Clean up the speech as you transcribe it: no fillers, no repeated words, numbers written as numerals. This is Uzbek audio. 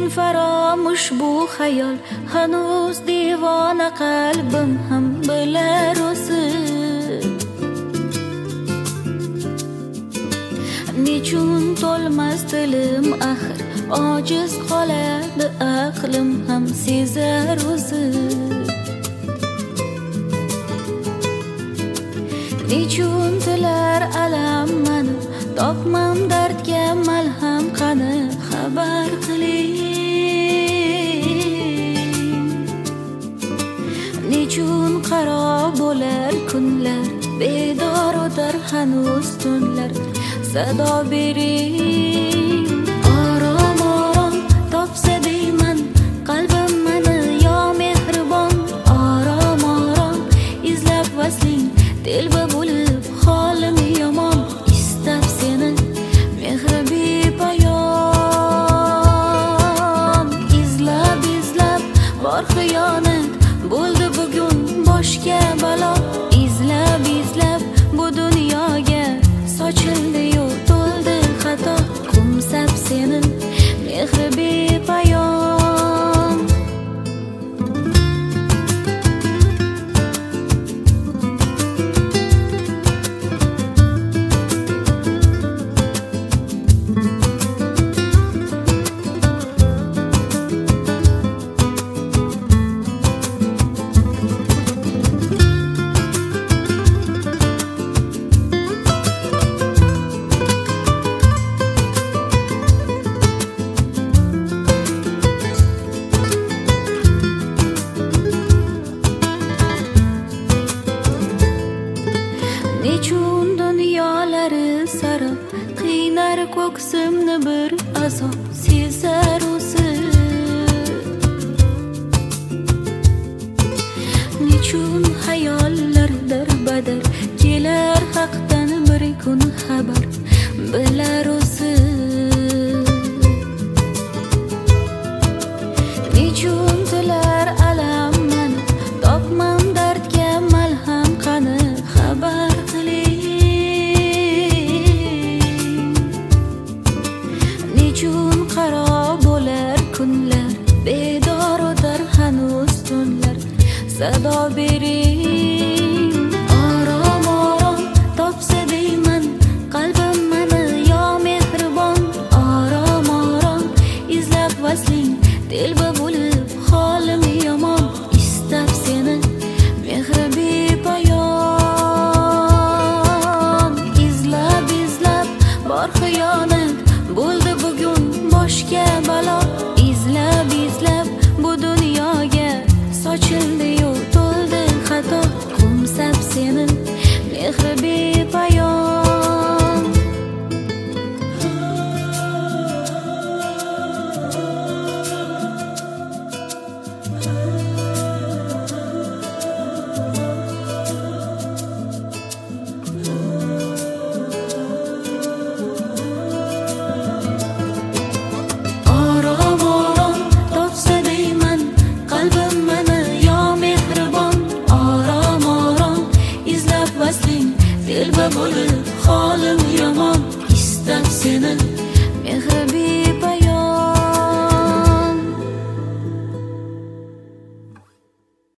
faramush bu hayol, hanuz divona qalbim ham bilar o'zim. Nechun to'lmas dilim axir, ojiz qoladi aqlim ham sezar o'zim. Nechun tilar alam mani, topmam dardga malham qani xabar qiling. Nechun qaro bo'lar kunlar, bedor o'tar hanuz tunlar, sado bering. Orom orom topsa deyman qalbim mani yo mehribon. Orom orom izlab vasling telba bo'lib holim yomon. Istab seni mehri bepoyon, izlab izlab bor xiyonat bo'ldi bugun boshga balo. Izlab izlab bu dunyoga sochildi-yu to'ldi xato. Qo'msab seni mehri bepoyon. Nechun dunyolari saro, qiynar ko'ksimni bir azob sezar o'zim. Nechun hayollar darbadar, kelar haqdan bir kun xabar bilar o'zim. Nechun tilar alam mani, topmam dardga malham qani xabar qiling. Nechun qaro bo'lar kunlar, bedor o'tar hanuz tunlar, sado bering.